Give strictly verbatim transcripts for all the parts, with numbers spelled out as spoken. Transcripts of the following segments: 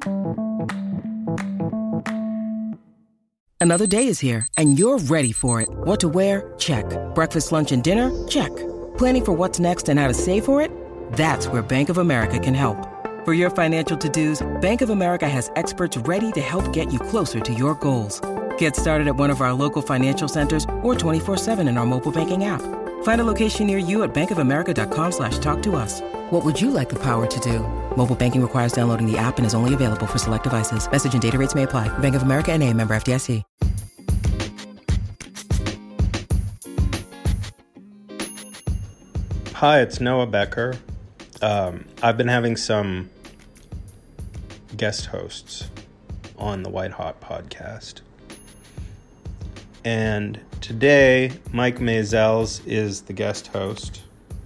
Another day is here, and you're ready for it. What to wear? Check. Breakfast, lunch, and dinner? Check. Planning for what's next and how to save for it? That's where Bank of America can help. For your financial to-dos, Bank of America has experts ready to help get you closer to your goals. Get started at one of our local financial centers or twenty-four seven in our mobile banking app. Find a location near you at bankofamerica.com slash talk to us. What would you like the power to do? Mobile banking requires downloading the app and is only available for select devices. Message and data rates may apply. Bank of America N A, member F D I C. Hi, it's Noah Becker. Um, I've been having some guest hosts on the White Hot podcast. And today, Mike Maisels is the guest host.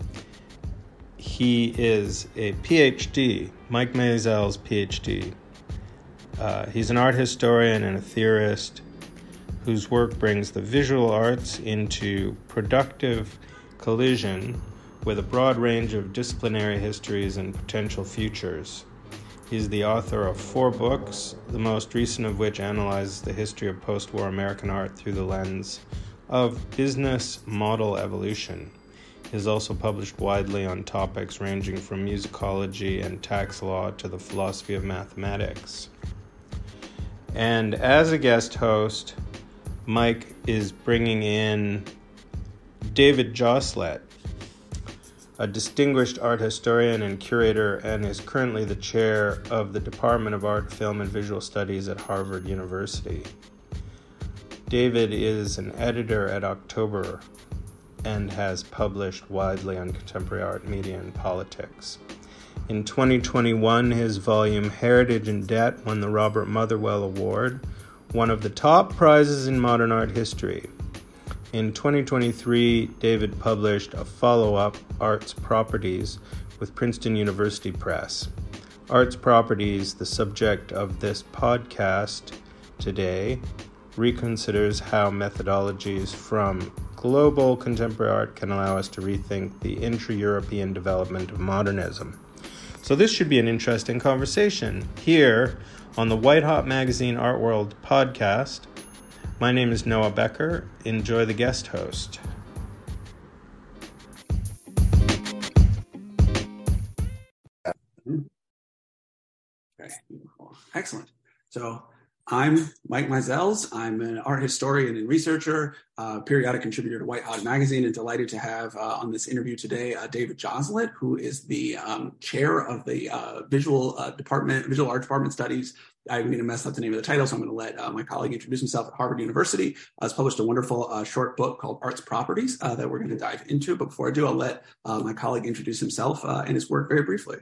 He is a P H D, Mike Maisels, P H D. Uh, he's an art historian and a theorist whose work brings the visual arts into productive collision with a broad range of disciplinary histories and potential futures. He's the author of four books, the most recent of which analyzes the history of post-war American art through the lens of business model evolution. He has also published widely on topics ranging from musicology and tax law to the philosophy of mathematics. And as a guest host, Mike is bringing in David Joslet, a distinguished art historian and curator, and is currently the chair of the Department of Art, Film, and Visual Studies at Harvard University. David is an editor at October and has published widely on contemporary art, media, and politics. In twenty twenty-one, his volume Heritage in Debt won the Robert Motherwell Award, one of the top prizes in modern art history. In twenty twenty-three, David published a follow-up, Arts Properties, with Princeton University Press. Arts Properties, the subject of this podcast today, reconsiders how methodologies from global contemporary art can allow us to rethink the intra-European development of modernism. So this should be an interesting conversation here on the White Hot Magazine Art World podcast. My name is Noah Becker. Enjoy the guest host. Okay, excellent. So I'm Mike Maisels. I'm an art historian and researcher, uh, periodic contributor to White Hot Magazine, and delighted to have uh, on this interview today uh, David Joslet, who is the um, chair of the uh, visual uh, department, visual art department studies. I'm going to mess up the name of the title, so I'm going to let uh, my colleague introduce himself at Harvard University. Uh, has published a wonderful uh, short book called Arts Properties uh, that we're going to dive into. But before I do, I'll let uh, my colleague introduce himself uh, and his work very briefly.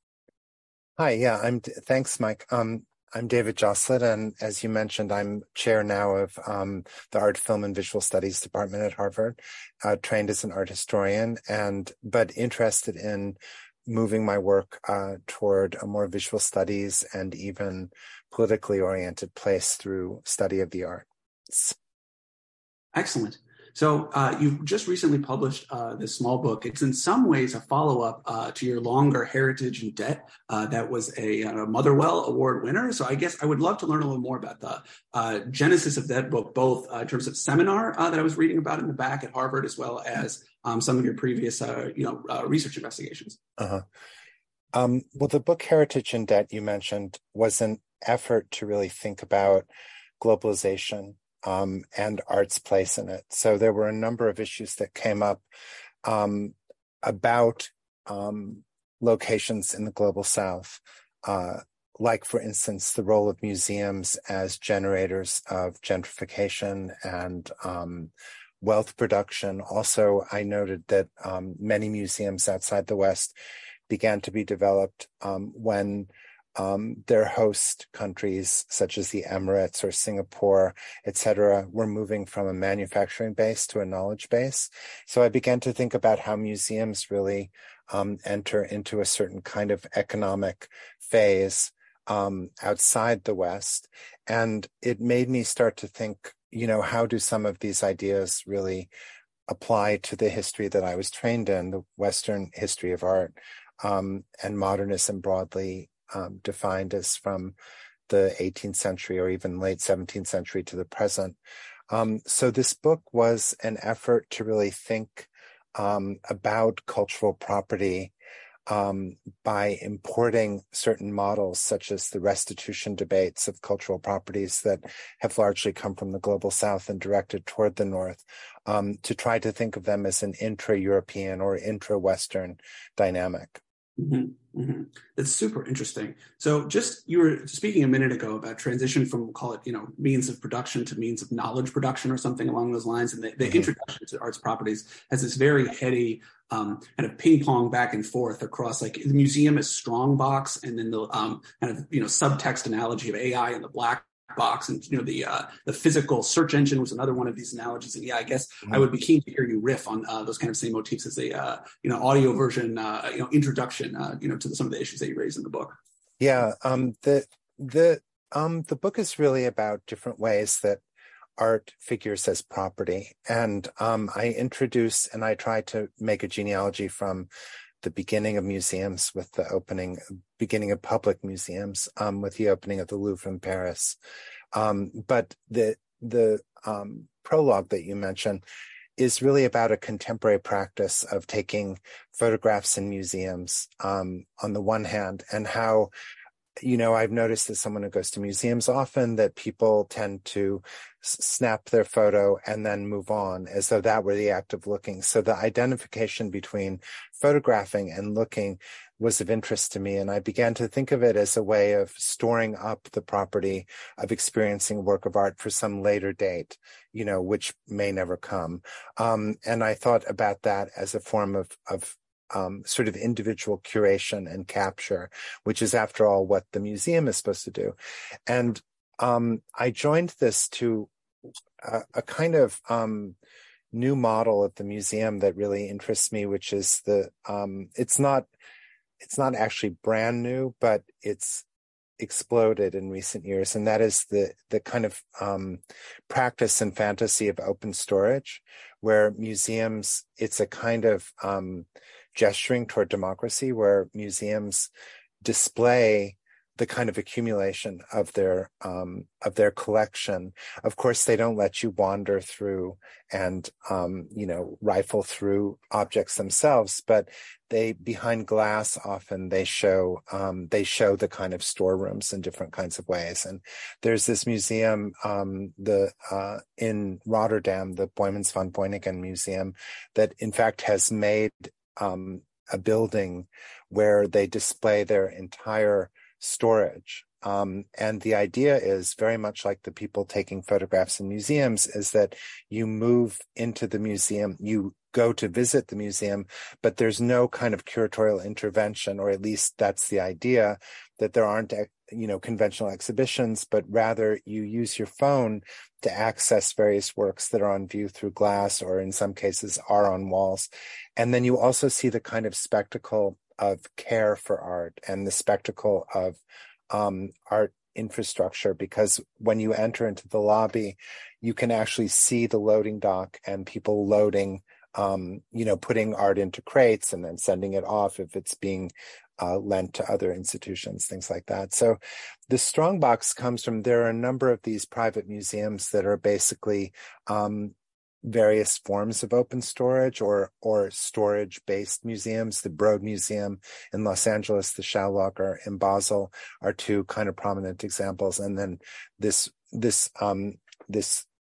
Hi, yeah, I'm. Thanks, Mike. Um, I'm David Joslet, and as you mentioned, I'm chair now of um, the Art, Film, and Visual Studies Department at Harvard. Uh, trained as an art historian, and but interested in moving my work uh, toward a more visual studies and even politically oriented place through study of the arts. Excellent. So uh, you've just recently published uh, this small book. It's in some ways a follow-up uh, to your longer Heritage in Debt uh, that was a, a Motherwell Award winner. So I guess I would love to learn a little more about the uh, genesis of that book, both uh, in terms of seminar uh, that I was reading about in the back at Harvard, as well as um, some of your previous uh, you know, uh, research investigations. Uh-huh. Um, well, the book Heritage in Debt you mentioned was an effort to really think about globalization Um, and art's place in it. So there were a number of issues that came up um, about um, locations in the global South, uh, like, for instance, the role of museums as generators of gentrification and um, wealth production. Also, I noted that um, many museums outside the West began to be developed um, when Um, their host countries, such as the Emirates or Singapore, et cetera, were moving from a manufacturing base to a knowledge base. So I began to think about how museums really um, enter into a certain kind of economic phase um, outside the West. And it made me start to think, you know, how do some of these ideas really apply to the history that I was trained in, the Western history of art um, and modernism broadly, um, defined as from the eighteenth century or even late seventeenth century to the present. Um, so this book was an effort to really think um, about cultural property um, by importing certain models, such as the restitution debates of cultural properties that have largely come from the global South and directed toward the North, um, to try to think of them as an intra-European or intra-Western dynamic. Mm-hmm, mm-hmm. That's super interesting. So just, you were speaking a minute ago about transition from, we'll call it, you know, means of production to means of knowledge production or something along those lines. And the, the mm-hmm. introduction to arts properties has this very heady um, kind of ping pong back and forth across, like, the museum is strong box, and then the um, kind of, you know, subtext analogy of A I and the black box, and you know the uh, the physical search engine was another one of these analogies. And yeah, I guess mm-hmm. I would be keen to hear you riff on uh, those kind of same motifs as a uh, you know audio version, uh, you know introduction, uh, you know to the, some of the issues that you raised in the book. Yeah, um, the the um, the book is really about different ways that art figures as property, and um, I introduce and I try to make a genealogy from the beginning of museums with the opening, beginning of public museums um, with the opening of the Louvre in Paris. Um, but the the um, prologue that you mentioned is really about a contemporary practice of taking photographs in museums um, on the one hand, and how, you know, I've noticed as someone who goes to museums often that people tend to s- snap their photo and then move on as though that were the act of looking. So the identification between photographing and looking was of interest to me. And I began to think of it as a way of storing up the property of experiencing a work of art for some later date, you know, which may never come. Um, and I thought about that as a form of, of Um, sort of individual curation and capture, which is, after all, what the museum is supposed to do. And um, I joined this to a, a kind of um, new model of the museum that really interests me, which is the um, it's not it's not actually brand new, but it's exploded in recent years, and that is the the kind of um, practice and fantasy of open storage, where museums, it's a kind of um, gesturing toward democracy, where museums display the kind of accumulation of their um, of their collection. Of course, they don't let you wander through and um, you know rifle through objects themselves, but they, behind glass, often they show um, they show the kind of storerooms in different kinds of ways. And there's this museum, um, the uh, in Rotterdam, the Boijmans van Beuningen Museum, that in fact has made Um, a building where they display their entire storage. Um, and the idea is very much like the people taking photographs in museums, is that you move into the museum, you go to visit the museum, but there's no kind of curatorial intervention, or at least that's the idea, that there aren't, you know, conventional exhibitions, but rather you use your phone to access various works that are on view through glass, or in some cases are on walls. And then you also see the kind of spectacle of care for art and the spectacle of um, art infrastructure, because when you enter into the lobby, you can actually see the loading dock and people loading, um, you know, putting art into crates and then sending it off if it's being Uh, lent to other institutions, things like that. So the strongbox comes from, there are a number of these private museums that are basically um, various forms of open storage or or storage-based museums. The Broad Museum in Los Angeles, the Schaulager in Basel are two kind of prominent examples. And then this this um, this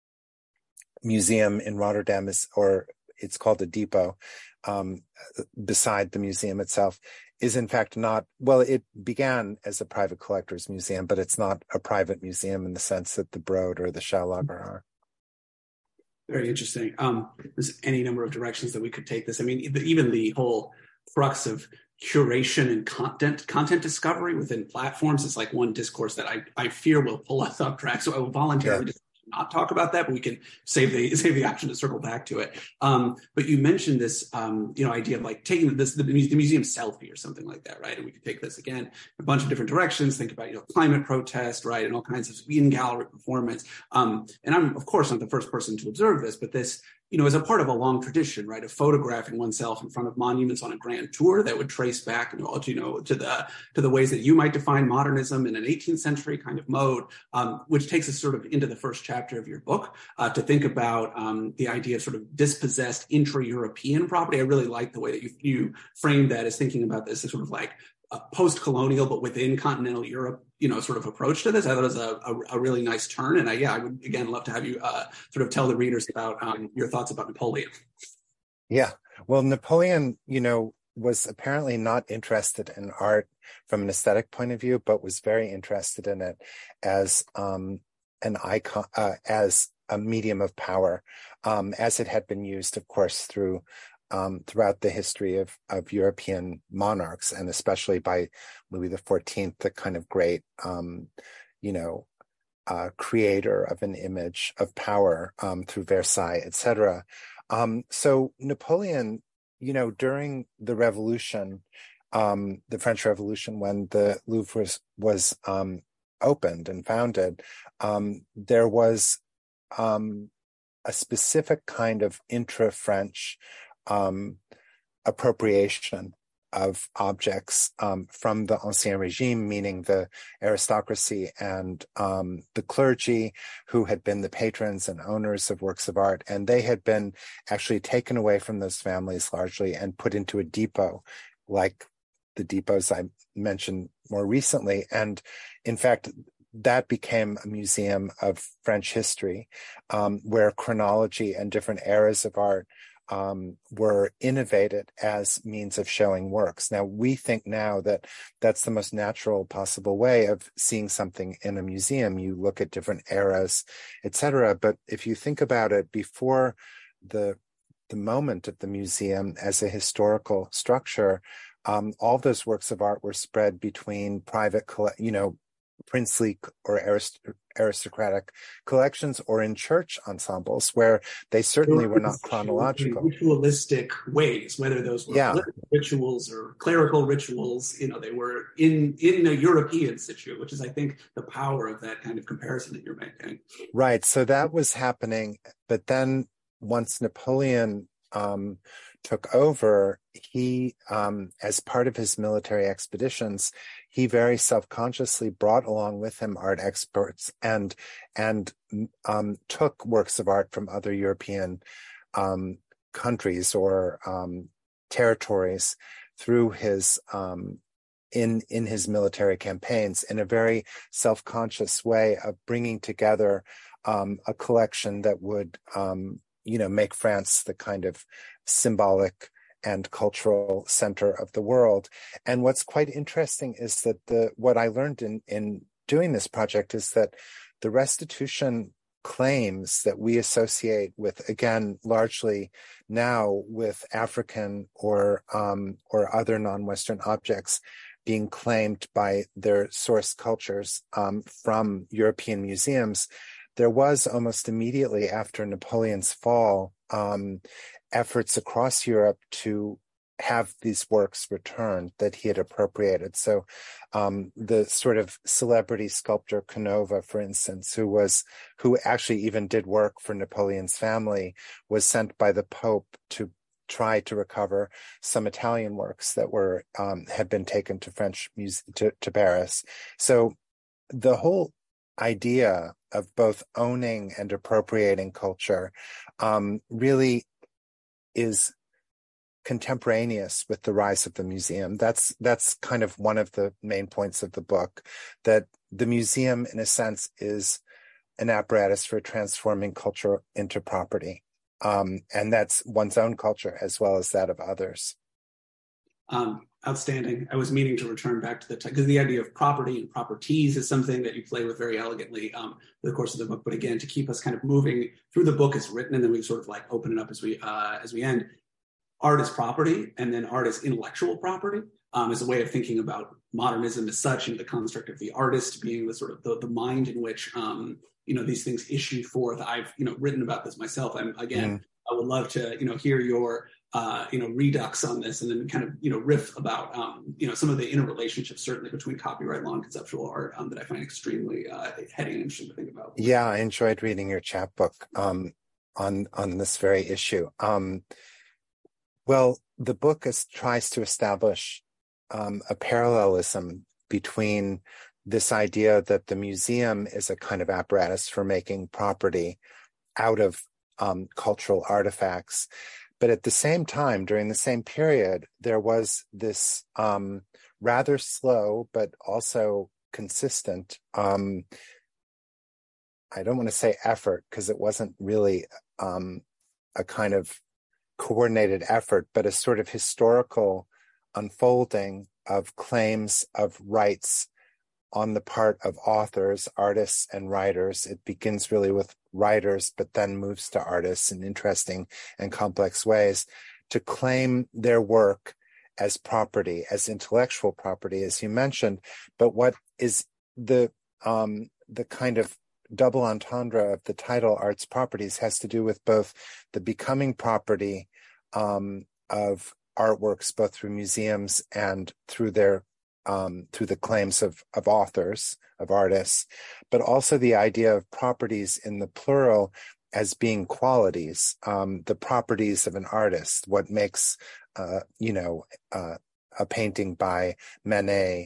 museum in Rotterdam is, or it's called a depot, um, beside the museum itself, is in fact not, well, it began as a private collector's museum, but it's not a private museum in the sense that the Broad or the Schaulager are. Very interesting. Um, there's any number of directions that we could take this. I mean, even the whole crux of curation and content content discovery within platforms is like one discourse that I, I fear will pull us off track. So I will voluntarily yeah. not talk about that, but we can save the save the option to circle back to it. Um, but you mentioned this, um, you know, idea of like taking this the, the museum selfie or something like that, right? And we could take this again a bunch of different directions. Think about, you know, climate protest, right, and all kinds of in gallery performance. Um, and I'm of course not the first person to observe this, but this you know, as a part of a long tradition, right, of photographing oneself in front of monuments on a grand tour that would trace back, you know, you know to the to the ways that you might define modernism in an eighteenth century kind of mode, um, which takes us sort of into the first chapter of your book uh, to think about um, the idea of sort of dispossessed intra-European property. I really like the way that you you framed that as thinking about this as sort of like a post-colonial, but within continental Europe, you know, sort of approach to this. I thought it was a, a, a really nice turn. And I, yeah, I would, again, love to have you uh, sort of tell the readers about um, your thoughts about Napoleon. Yeah. Well, Napoleon, you know, was apparently not interested in art from an aesthetic point of view, but was very interested in it as um, an icon, uh, as a medium of power, um, as it had been used, of course, through Um, throughout the history of, of European monarchs, and especially by Louis the fourteenth, the kind of great, um, you know, uh, creator of an image of power um, through Versailles, et cetera. Um, so Napoleon, you know, during the Revolution, um, the French Revolution, when the Louvre was, was um, opened and founded, um, there was um, a specific kind of intra-French Um, appropriation of objects um, from the Ancien Regime, meaning the aristocracy and um, the clergy, who had been the patrons and owners of works of art, and they had been actually taken away from those families largely and put into a depot, like the depots I mentioned more recently. And in fact, that became a museum of French history, um, where chronology and different eras of art Um, were innovated as means of showing works. Now, we think now that that's the most natural possible way of seeing something in a museum. You look at different eras, et cetera. But if you think about it, before the the moment of the museum as a historical structure, um, all those works of art were spread between private, you know, princely or arist- aristocratic collections, or in church ensembles, where they certainly were not chronological. Ritualistic ways, whether those were yeah. political rituals or clerical rituals, you know, they were in in a European situ, which is, I think, the power of that kind of comparison that you're making. Right. So that was happening. But then once Napoleon um, took over, he, um, as part of his military expeditions, he very self-consciously brought along with him art experts and and um, took works of art from other European um, countries or um, territories through his um, in in his military campaigns in a very self-conscious way of bringing together um, a collection that would um, you know make France the kind of symbolic and cultural center of the world. And what's quite interesting is that the what I learned in, in doing this project is that the restitution claims that we associate with, again, largely now with African or um, or other non-Western objects being claimed by their source cultures um, from European museums, there was almost immediately after Napoleon's fall um, efforts across Europe to have these works returned that he had appropriated. So um, the sort of celebrity sculptor Canova, for instance, who was who actually even did work for Napoleon's family, was sent by the Pope to try to recover some Italian works that were um, had been taken to French muse- to, to Paris. So the whole idea of both owning and appropriating culture um, really is contemporaneous with the rise of the museum. That's that's kind of one of the main points of the book, that the museum, in a sense, is an apparatus for transforming culture into property. Um, and that's one's own culture as well as that of others. Um, outstanding. I was meaning to return back to the, because the idea of property and properties is something that you play with very elegantly um, through the course of the book. But again, to keep us kind of moving through the book as written, and then we sort of like open it up as we uh, as we end. Art is property, and then art is intellectual property, um, as a way of thinking about modernism as such, and the construct of the artist being the sort of the, the mind in which um, you know these things issue forth. I've you know written about this myself. I'm again, mm. I would love to you know hear your uh, you know redux on this, and then kind of you know riff about um, you know some of the interrelationships certainly between copyright law and conceptual art um, that I find extremely uh, heady and interesting to think about. Yeah, I enjoyed reading your chapbook. Um, on on this very issue. Um, well, the book is, tries to establish um, a parallelism between this idea that the museum is a kind of apparatus for making property out of um, cultural artifacts. But at the same time, during the same period, there was this um, rather slow, but also consistent, um, I don't want to say effort, because it wasn't really um, a kind of coordinated effort, but a sort of historical unfolding of claims of rights on the part of authors, artists, and writers. It begins really with writers, but then moves to artists in interesting and complex ways to claim their work as property, as intellectual property, as you mentioned. But what is the um, the kind of double entendre of the title Arts Properties has to do with both the becoming property um, of artworks, both through museums and through their um, through the claims of, of authors, of artists, but also the idea of properties in the plural as being qualities, um, the properties of an artist, what makes, uh, you know, uh, a painting by Manet,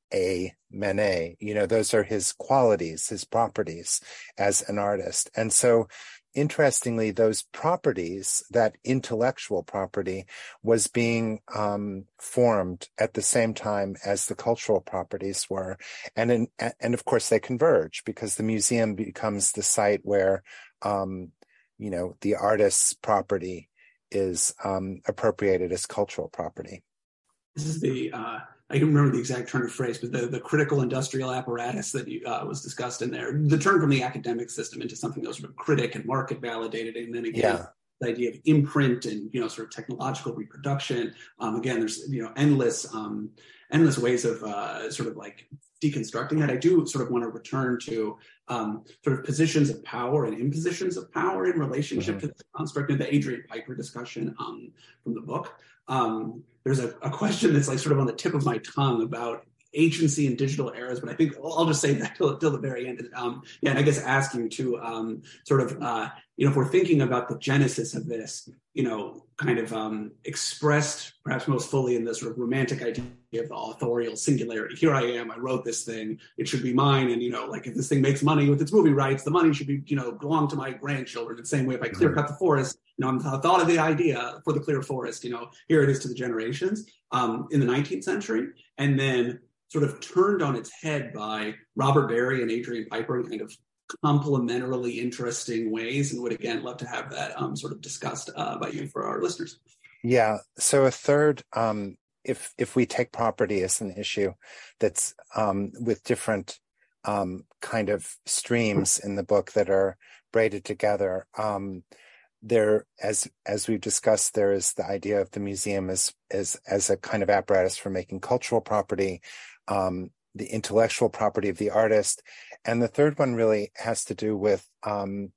a Manet, you know, those are his qualities, his properties as an artist. And so, interestingly, those properties, that intellectual property, was being um, formed at the same time as the cultural properties were. And, in, and of course, they converge because the museum becomes the site where, um, you know, the artist's property is um, appropriated as cultural property. This is the, uh, I don't remember the exact turn of phrase, but the, the critical industrial apparatus that you, uh, was discussed in there, the turn from the academic system into something that was sort of critic and market validated. And then again, yeah. the idea of imprint and, you know, sort of technological reproduction. Um, again, there's, you know, endless, um, endless ways of uh, sort of like deconstructing that. I do sort of want to return to um, sort of positions of power and impositions of power in relationship mm-hmm. to the construct of the Adrian Piper discussion um, from the book. Um, there's a, a question that's like sort of on the tip of my tongue about agency in digital eras, but I think I'll just say that till, till the very end. Um, yeah, and I guess ask you to um, sort of, uh, you know, if we're thinking about the genesis of this, you know, kind of um, expressed perhaps most fully in the sort of romantic idea of the authorial singularity. Here I am, I wrote this thing, it should be mine. And, you know, like if this thing makes money with its movie rights, the money should be, you know, belong to my grandchildren. The same way if I clear cut the forest, you know, I thought of the idea for the clear forest, you know, here it is to the generations um, in the nineteenth century. And then sort of turned on its head by Robert Barry and Adrian Piper in kind of complementarily interesting ways, and would again love to have that um, sort of discussed uh, by you for our listeners. Yeah. So a third, um, if if we take property as an issue that's um, with different um, kind of streams in the book that are braided together, um, there, as as we've discussed, there is the idea of the museum as as as a kind of apparatus for making cultural property, um, the intellectual property of the artist, and the third one really has to do with um,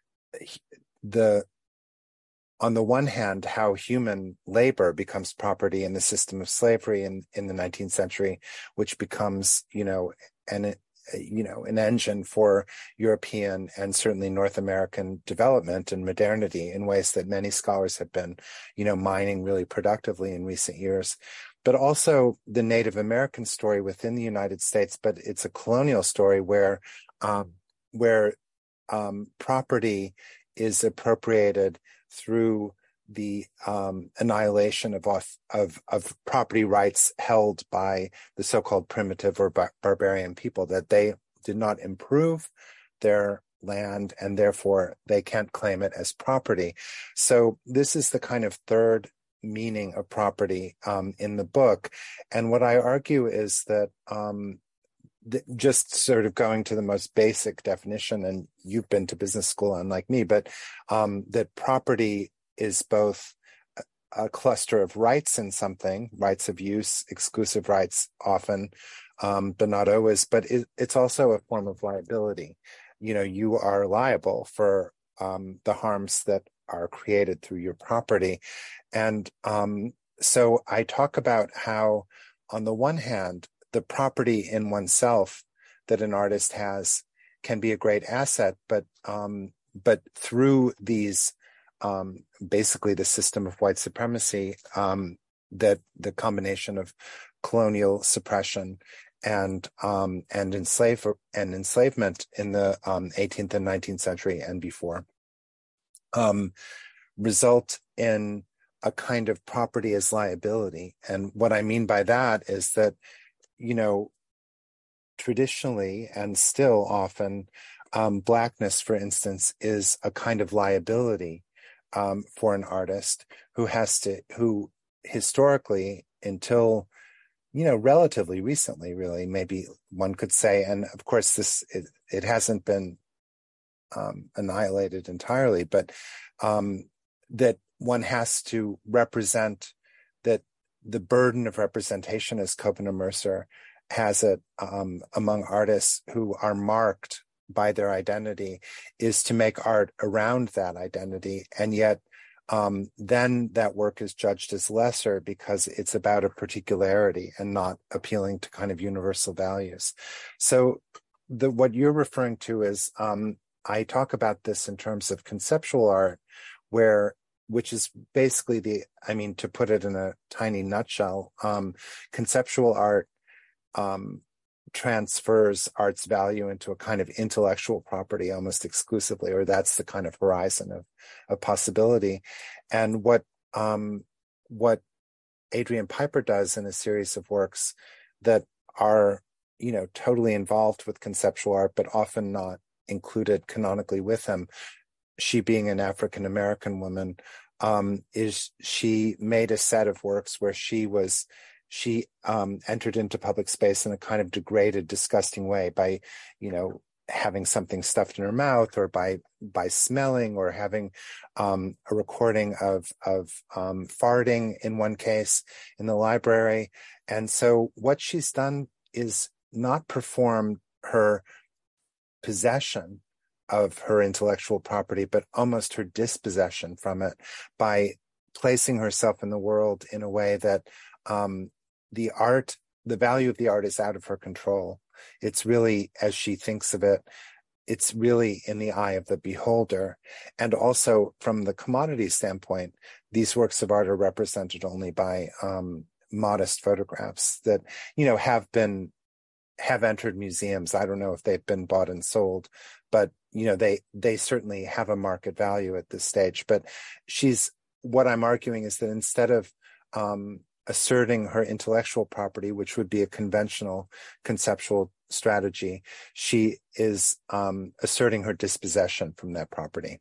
the, on the one hand, how human labor becomes property in the system of slavery in in the nineteenth century, which becomes, you know, an you know, an engine for European and certainly North American development and modernity in ways that many scholars have been, you know, mining really productively in recent years. But also the Native American story within the United States, but it's a colonial story where, um, where um, property is appropriated through the um, annihilation of, of of property rights held by the so-called primitive or bar- barbarian people, that they did not improve their land and therefore they can't claim it as property. So this is the kind of third meaning of property um, in the book. And what I argue is that um, th- just sort of going to the most basic definition, and you've been to business school unlike me, but um, that property is both a cluster of rights in something, rights of use, exclusive rights often, um, but not always, but it, it's also a form of liability. You know, you are liable for um, the harms that are created through your property. And um, so I talk about how, on the one hand, the property in oneself that an artist has can be a great asset, but um, but through these, um, basically the system of white supremacy, um, that the combination of colonial suppression and um, and enslave and enslavement in the um, eighteenth and nineteenth century and before, um, result in a kind of property as liability. And what I mean by that is that, you know, traditionally and still often, um, Blackness, for instance, is a kind of liability um, for an artist who has to, who historically, until, you know, relatively recently, really, maybe one could say, and of course this, it, it hasn't been um, annihilated entirely, but um, that one has to represent, that the burden of representation, as Kobina Mercer has it um, among artists who are marked by their identity, is to make art around that identity. And yet um, then that work is judged as lesser because it's about a particularity and not appealing to kind of universal values. So the what you're referring to is, um, I talk about this in terms of conceptual art, where which is basically the, I mean, to put it in a tiny nutshell, um, conceptual art um, transfers art's value into a kind of intellectual property almost exclusively, or that's the kind of horizon of, of possibility. And what um, what Adrian Piper does in a series of works that are, you know, totally involved with conceptual art, but often not included canonically with him, she being an African-American woman, um, is she made a set of works where she was, she um, entered into public space in a kind of degraded, disgusting way by, you know, having something stuffed in her mouth, or by by smelling, or having um, a recording of of um, farting in one case in the library. And so what she's done is not perform her possession of her intellectual property, but almost her dispossession from it, by placing herself in the world in a way that um, the art, the value of the art is out of her control. It's really, as she thinks of it, it's really in the eye of the beholder. And also from the commodity standpoint, these works of art are represented only by um, modest photographs that, you know, have been have entered museums. I don't know if they've been bought and sold, but you know, they they certainly have a market value at this stage. But she's, what I'm arguing is that instead of um, asserting her intellectual property, which would be a conventional conceptual strategy, she is um, asserting her dispossession from that property.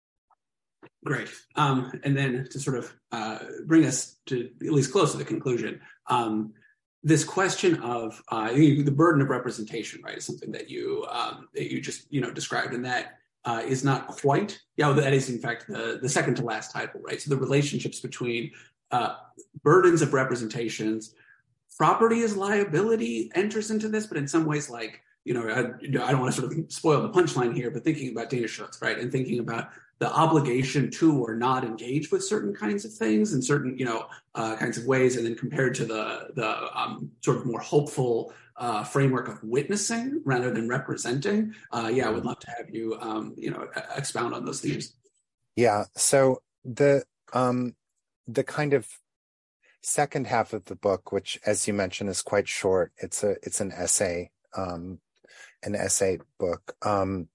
Great. Um, and then to sort of uh, bring us to at least close to the conclusion, um, this question of uh, the burden of representation, right, is something that you um, that you just you know described, and that uh, is not quite. Yeah, that is in fact the the second to last title, right? So the relationships between uh, burdens of representations, property as liability enters into this, but in some ways, like you know, I, I don't want to sort of spoil the punchline here, but thinking about Dana Schutz, right, and thinking about the obligation to or not engage with certain kinds of things in certain, you know, uh, kinds of ways, and then compared to the the um, sort of more hopeful uh, framework of witnessing rather than representing. Uh, yeah, I would love to have you, um, you know, expound on those themes. Yeah. So the um, the kind of second half of the book, which, as you mentioned, is quite short. It's a it's an essay, um, an essay book, um,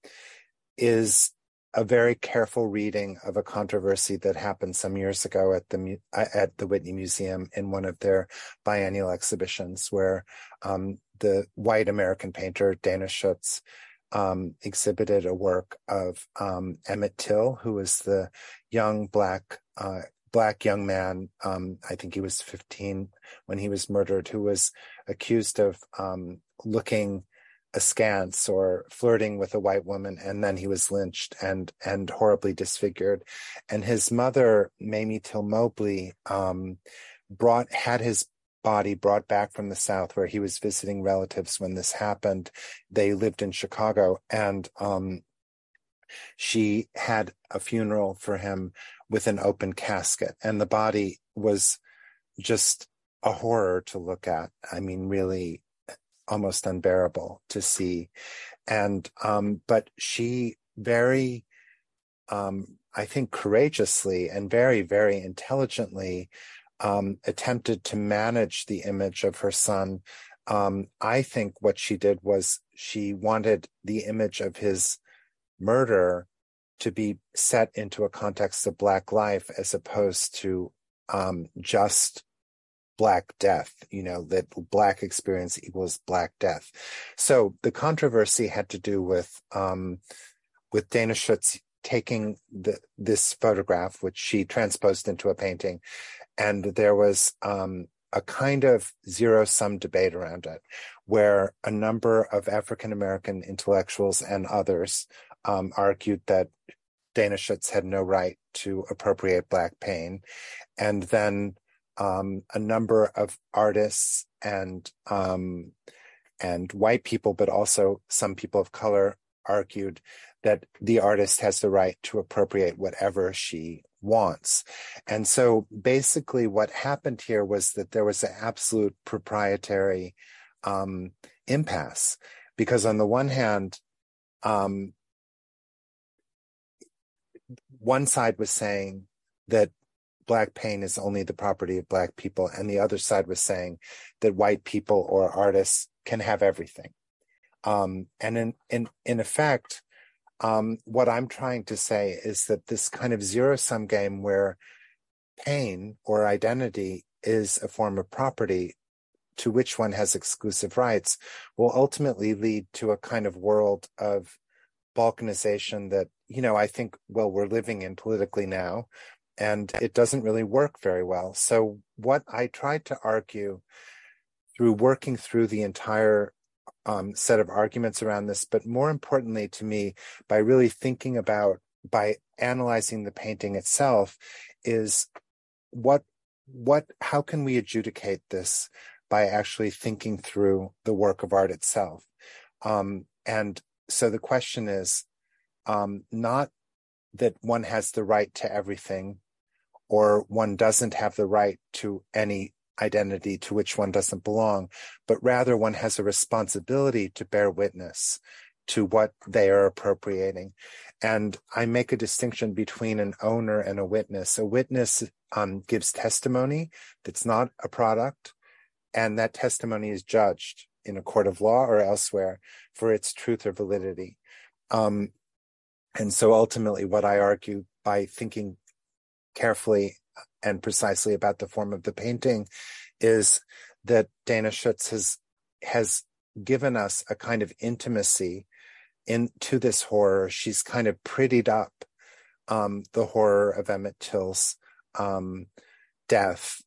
is a very careful reading of a controversy that happened some years ago at the at the Whitney Museum in one of their biennial exhibitions, where um, the white American painter Dana Schutz um, exhibited a work of um, Emmett Till, who was the young black uh, black young man. Um, I think he was fifteen when he was murdered, who was accused of um, looking askance or flirting with a white woman, and then he was lynched and and horribly disfigured. And his mother, Mamie Till Mobley, um, brought had his body brought back from the South, where he was visiting relatives when this happened. They lived in Chicago, and um, she had a funeral for him with an open casket, and the body was just a horror to look at. I mean, really almost unbearable to see. And um, but she very um, I think courageously and very, very intelligently um, attempted to manage the image of her son. Um, I think what she did was she wanted the image of his murder to be set into a context of Black life as opposed to um, just Black death, you know, that Black experience equals Black death. So the controversy had to do with um, with Dana Schuetz taking the, this photograph, which she transposed into a painting, and there was um, a kind of zero-sum debate around it, where a number of African-American intellectuals and others um, argued that Dana Schuetz had no right to appropriate Black pain. And then um, a number of artists and um, and white people, but also some people of color, argued that the artist has the right to appropriate whatever she wants. And so basically what happened here was that there was an absolute proprietary um, impasse, because on the one hand, um, one side was saying that Black pain is only the property of Black people, and the other side was saying that white people or artists can have everything. Um, and in, in, in effect, um, what I'm trying to say is that this kind of zero-sum game where pain or identity is a form of property to which one has exclusive rights will ultimately lead to a kind of world of balkanization that, you know, I think, well, we're living in politically now, and it doesn't really work very well. So what I tried to argue through working through the entire um, set of arguments around this, but more importantly to me, by really thinking about, by analyzing the painting itself, is what, what, how can we adjudicate this by actually thinking through the work of art itself? Um, and so the question is um, not that one has the right to everything, or one doesn't have the right to any identity to which one doesn't belong, but rather one has a responsibility to bear witness to what they are appropriating. And I make a distinction between an owner and a witness. A witness um, gives testimony that's not a product, and that testimony is judged in a court of law or elsewhere for its truth or validity. Um, and so ultimately what I argue by thinking carefully and precisely about the form of the painting is that Dana Schuetz has, has given us a kind of intimacy into this horror. She's kind of prettied up um, the horror of Emmett Till's um, death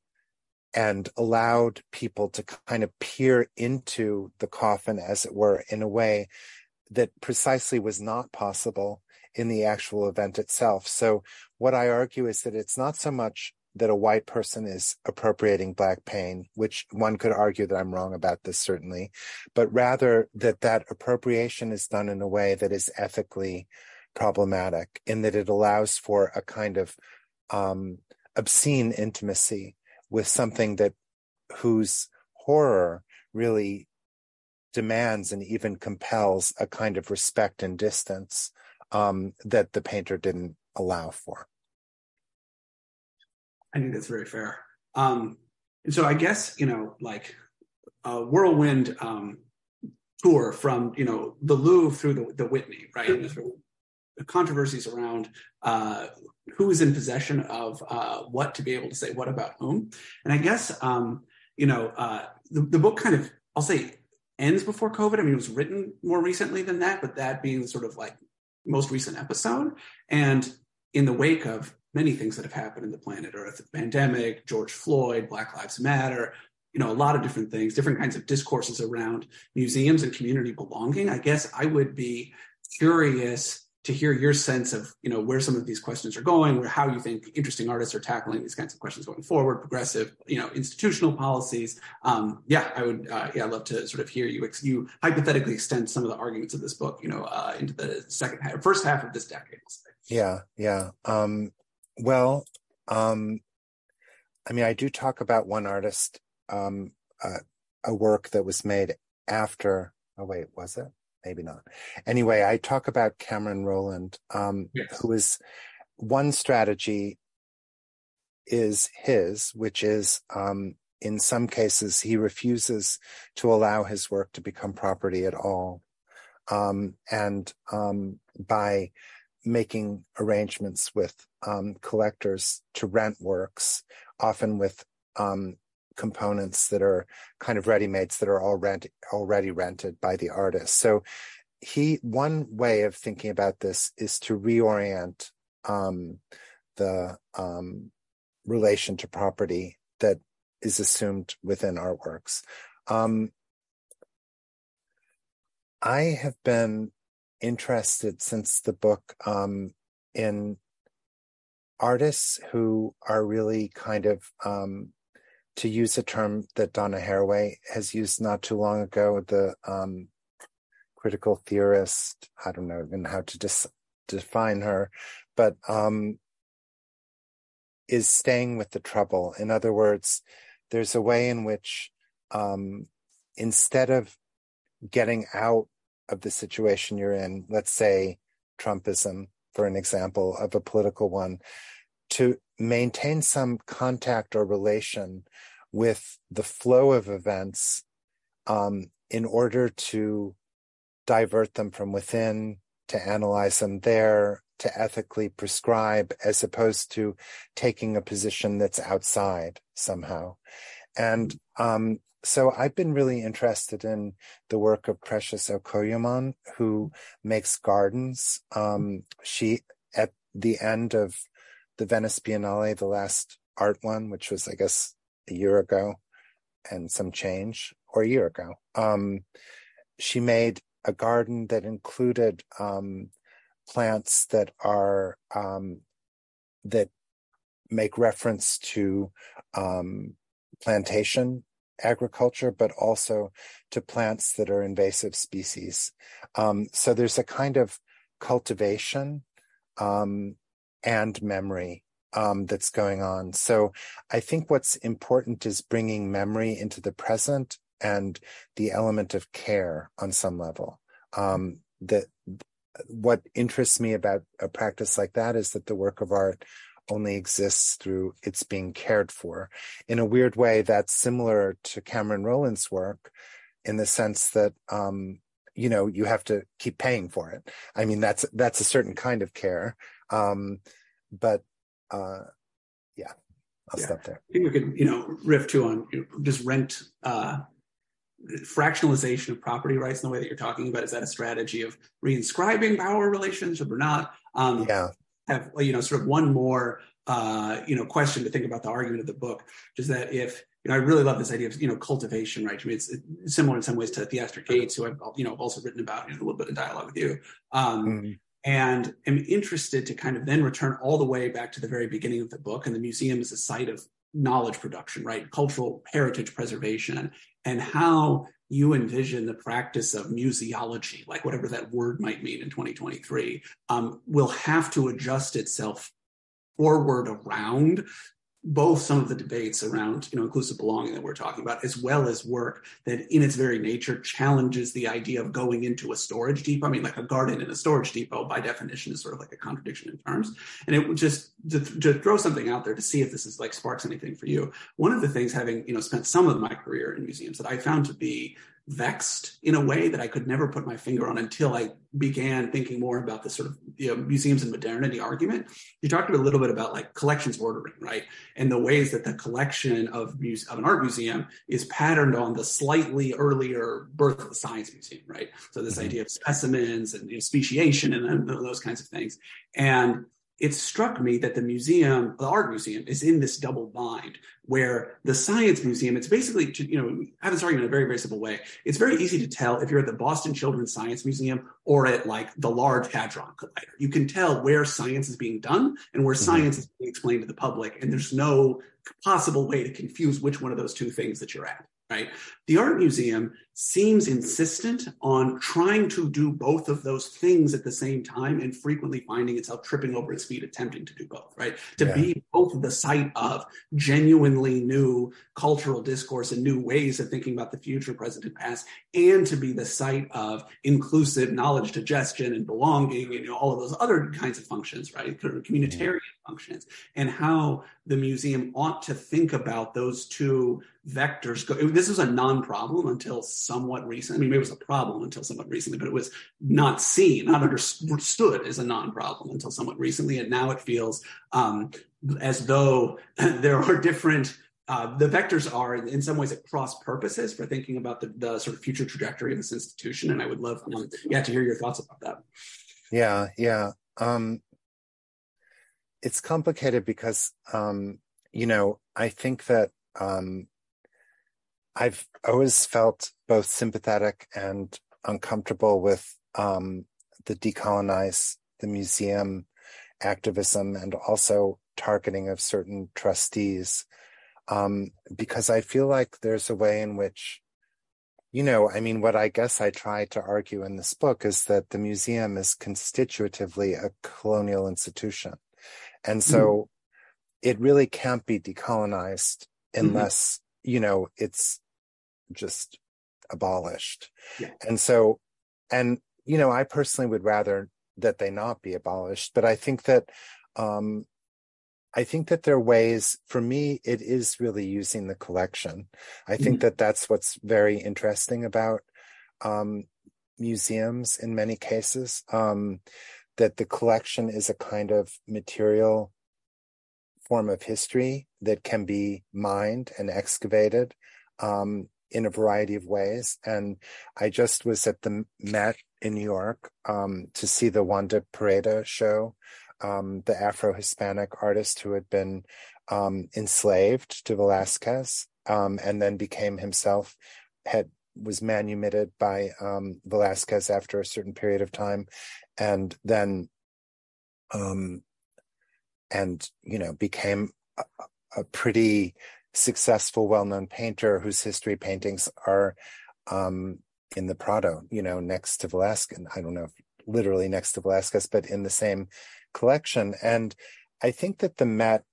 and allowed people to kind of peer into the coffin, as it were, in a way that precisely was not possible in the actual event itself. So what I argue is that it's not so much that a white person is appropriating Black pain, which one could argue that I'm wrong about this, certainly, but rather that that appropriation is done in a way that is ethically problematic, in that it allows for a kind of um, obscene intimacy with something that whose horror really demands and even compels a kind of respect and distance um, that the painter didn't allow for. I think that's very fair. Um, and so I guess, you know, like a whirlwind um, tour from, you know, the Louvre through the, the Whitney, right? And there's the controversies around uh, who is in possession of uh, what to be able to say what about whom. And I guess, um, you know, uh, the, the book kind of, I'll say, ends before COVID. I mean, it was written more recently than that, but that being sort of like most recent episode. And in the wake of many things that have happened in the planet Earth, the pandemic, George Floyd, Black Lives Matter, you know, a lot of different things, different kinds of discourses around museums and community belonging. I guess I would be curious to hear your sense of, you know, where some of these questions are going, where how you think interesting artists are tackling these kinds of questions going forward, progressive, you know, institutional policies. Um, yeah, I would, uh, yeah, I'd love to sort of hear you, ex- you hypothetically extend some of the arguments of this book, you know, uh, into the second half, first half of this decade. Yeah, yeah. Um, well, um, I mean, I do talk about one artist, um, uh, a work that was made after, oh wait, was it? maybe not. Anyway, I talk about Cameron Rowland, um, yes. who is one strategy is his, which is um, in some cases, he refuses to allow his work to become property at all. Um, and um, by making arrangements with um, collectors to rent works, often with um, components that are kind of ready-mades that are all rent, already rented by the artist. So he, one way of thinking about this is to reorient um, the um, relation to property that is assumed within artworks. Um, I have been interested since the book um, in artists who are really kind of, um, to use a term that Donna Haraway has used not too long ago, the um, critical theorist, I don't know even how to dis- define her, but um, is staying with the trouble. In other words, there's a way in which um, instead of getting out of the situation you're in, let's say Trumpism, for an example of a political one, to maintain some contact or relation with the flow of events um, in order to divert them from within, to analyze them there, to ethically prescribe, as opposed to taking a position that's outside somehow. And um, so I've been really interested in the work of Precious Okoyomon, who makes gardens. Um, she, at the end of the Venice Biennale, the last art one, which was, I guess, a year ago and some change, or a year ago, um, she made a garden that included um, plants that are, um, that make reference to um, plantation agriculture, but also to plants that are invasive species. Um, so there's a kind of cultivation um, and memory um, that's going on. So I think what's important is bringing memory into the present and the element of care on some level. Um, that what interests me about a practice like that is that the work of art only exists through its being cared for. In a weird way, that's similar to Cameron Rowland's work in the sense that, um, you know, you have to keep paying for it. I mean, that's that's a certain kind of care. Um, but uh, yeah, I'll yeah. stop there. I think we could, you know, riff too on you know, just rent uh, fractionalization of property rights in the way that you're talking about. Is that a strategy of reinscribing power relationship or not? Um, yeah. Have, you know, sort of one more, uh, you know, question to think about the argument of the book, which is that if, you know, I really love this idea of, you know, cultivation, right? I mean, it's, it's similar in some ways to Theaster Gates, who I've, you know, also written about in a little bit of dialogue with you. Um, mm-hmm. And am interested to kind of then return all the way back to the very beginning of the book. And the museum is a site of knowledge production, right? Cultural heritage preservation, and how you envision the practice of museology, like whatever that word might mean in twenty twenty-three, um, will have to adjust itself forward around both some of the debates around, you know, inclusive belonging that we're talking about, as well as work that in its very nature challenges the idea of going into a storage depot. I mean, like a garden in a storage depot by definition is sort of like a contradiction in terms. And it would just, to, to throw something out there to see if this is like sparks anything for you. One of the things, having, you know, spent some of my career in museums, that I found to be vexed in a way that I could never put my finger on until I began thinking more about the sort of, you know, museums and modernity argument. You talked a little bit about like collections ordering, right? And the ways that the collection of, muse- of an art museum is patterned on the slightly earlier birth of the science museum, right? So this mm-hmm. idea of specimens and, you know, speciation and those kinds of things. And it struck me that the museum, the art museum, is in this double bind where the science museum, it's basically, to, you know, I have this argument in a very, very simple way. It's very easy to tell if you're at the Boston Children's Science Museum or at like the Large Hadron Collider. You can tell where science is being done and where mm-hmm. science is being explained to the public. And there's no possible way to confuse which one of those two things that you're at. right? The art museum seems insistent on trying to do both of those things at the same time and frequently finding itself tripping over its feet attempting to do both, right? To yeah. be both the site of genuinely new cultural discourse and new ways of thinking about the future, present, and past, and to be the site of inclusive knowledge digestion and belonging and you know, all of those other kinds of functions, right? Communitarian mm-hmm. functions, and how the museum ought to think about those two vectors. This was a non-problem until somewhat recent. I mean, maybe it was a problem until somewhat recently, but it was not seen, not understood as a non-problem until somewhat recently. And now it feels um, as though there are different, uh, the vectors are in some ways at cross purposes for thinking about the, the sort of future trajectory of this institution. And I would love um, yeah, to hear your thoughts about that. Yeah, yeah. Um, it's complicated because, um, you know, I think that um, I've always felt both sympathetic and uncomfortable with um, the decolonize the museum activism and also targeting of certain trustees, um, because I feel like there's a way in which, you know, I mean, what I guess I try to argue in this book is that the museum is constitutively a colonial institution. And so mm. it really can't be decolonized unless, mm-hmm. you know, it's just abolished. Yeah. And so, and, you know, I personally would rather that they not be abolished, but I think that, um, I think that there are ways, for me, it is really using the collection. I think mm-hmm. that that's what's very interesting about um, museums in many cases, um, that the collection is a kind of material form of history that can be mined and excavated um, in a variety of ways. And I just was at the Met in New York um, to see the Wanda Pereda show, um, the Afro-Hispanic artist who had been um, enslaved to Velázquez um, and then became himself, had was manumitted by um, Velázquez after a certain period of time, and then, um, and you know, became a, a pretty successful, well-known painter whose history paintings are um, in the Prado, you know, next to Velázquez. I don't know if literally next to Velázquez, but in the same collection. And I think that the Met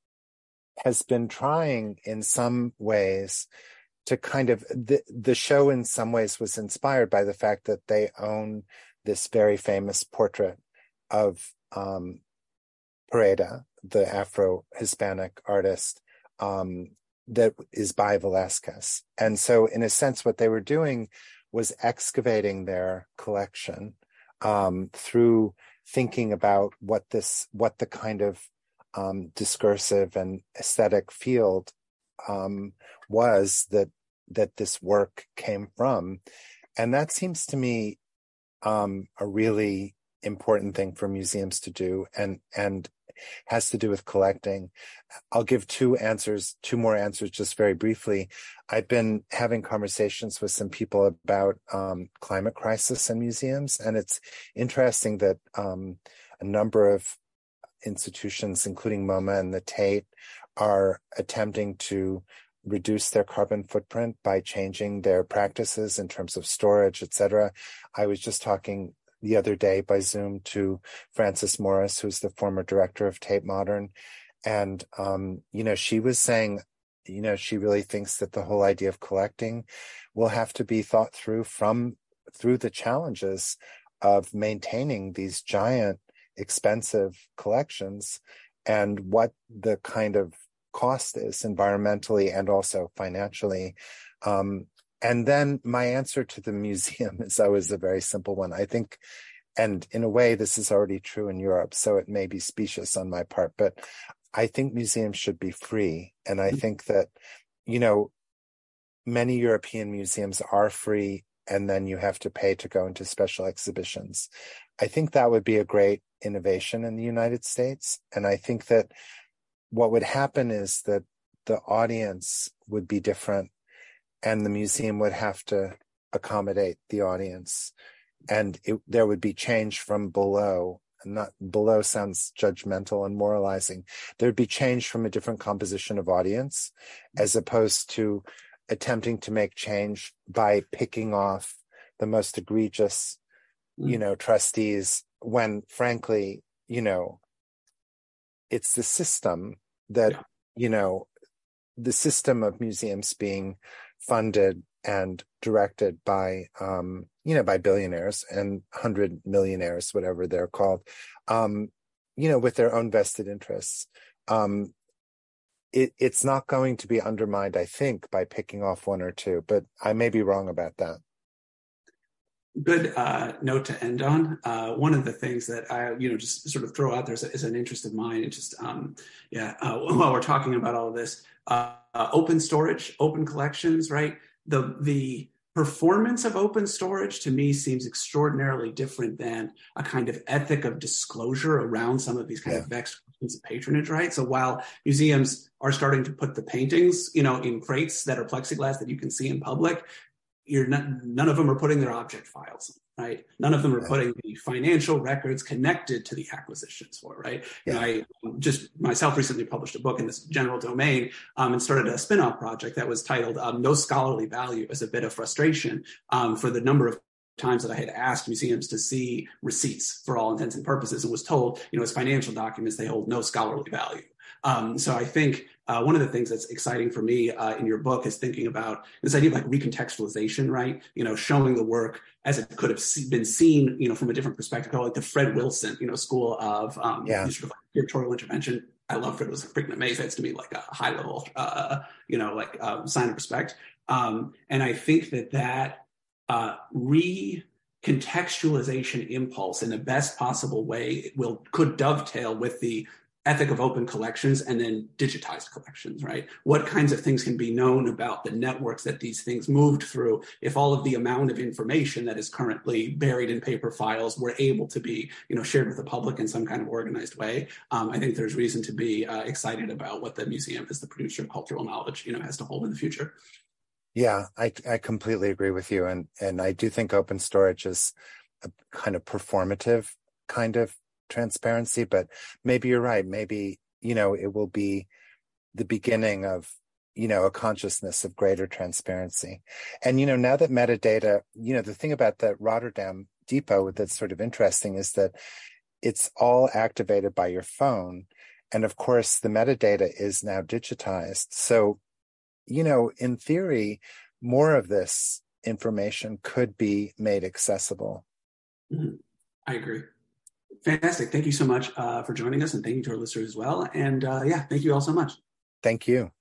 has been trying in some ways to kind of, the, the show in some ways was inspired by the fact that they own this very famous portrait of um, Pereda, the Afro-Hispanic artist, um, that is by Velázquez. And so in a sense, what they were doing was excavating their collection um, through thinking about what this, what the kind of um, discursive and aesthetic field um, was that that this work came from. And that seems to me um, a really important thing for museums to do, and and has to do with collecting. I'll give two answers, two more answers just very briefly. I've been having conversations with some people about um, climate crisis in museums, and it's interesting that um, a number of institutions, including MoMA and the Tate, are attempting to reduce their carbon footprint by changing their practices in terms of storage, et cetera. I was just talking the other day by Zoom to Frances Morris, who's the former director of Tate Modern. And, um, you know, she was saying, you know, she really thinks that the whole idea of collecting will have to be thought through from, through the challenges of maintaining these giant, expensive collections and what the kind of cost is environmentally and also financially. Um, and then my answer to the museum is always a very simple one. I think, and in a way, this is already true in Europe, so it may be specious on my part, but I think museums should be free. And I think that, you know, many European museums are free, and then you have to pay to go into special exhibitions. I think that would be a great innovation in the United States. And I think that what would happen is that the audience would be different, and the museum would have to accommodate the audience, and it, there would be change from below. Not below sounds judgmental and moralizing. There'd be change from a different composition of audience, as opposed to attempting to make change by picking off the most egregious, you know, trustees, when frankly, you know, it's the system that, yeah. you know, the system of museums being funded and directed by, um, you know, by billionaires and hundred millionaires, whatever they're called, um, you know, with their own vested interests. Um, it, it's not going to be undermined, I think, by picking off one or two, but I may be wrong about that. Good uh, note to end on. Uh, one of the things that I, you know, just sort of throw out there is, is an interest of mine. It just, um, yeah, uh, while we're talking about all of this, uh, uh, open storage, open collections, right? The the performance of open storage to me seems extraordinarily different than a kind of ethic of disclosure around some of these kind yeah. of vexed questions of patronage, right? So while museums are starting to put the paintings, you know, in crates that are plexiglass that you can see in public, you're not, none of them are putting their object files, right? None of them are putting the financial records connected to the acquisitions for, right? Yeah. And I just myself recently published a book in this general domain um, and started a spin-off project that was titled um, No Scholarly Value, as a bit of frustration um, for the number of times that I had asked museums to see receipts for all intents and purposes and was told, you know, as financial documents, they hold no scholarly value. Um, so I think uh, one of the things that's exciting for me uh, in your book is thinking about this idea of like recontextualization, right? You know, showing the work as it could have been seen, you know, from a different perspective, like the Fred Wilson, you know, school of um, yeah. sort of like curatorial intervention. I love Fred Wilson, freaking amazing. It's to me like a high level, uh, you know, like uh, sign of respect. Um, and I think that that uh, recontextualization impulse in the best possible way will could dovetail with the ethic of open collections and then digitized collections, right? What kinds of things can be known about the networks that these things moved through if all of the amount of information that is currently buried in paper files were able to be, you know, shared with the public in some kind of organized way? Um, I think there's reason to be uh, excited about what the museum as the producer of cultural knowledge, you know, has to hold in the future. Yeah, I, I completely agree with you. And, and I do think open storage is a kind of performative kind of transparency, but maybe you're right. Maybe, you know, it will be the beginning of, you know, a consciousness of greater transparency. And, you know, now that metadata, you know, the thing about the Rotterdam depot that's sort of interesting is that it's all activated by your phone. And of course, the metadata is now digitized. So, you know, in theory, more of this information could be made accessible. Mm-hmm. I agree. Fantastic. Thank you so much uh, for joining us, and thank you to our listeners as well. And uh, yeah, thank you all so much. Thank you.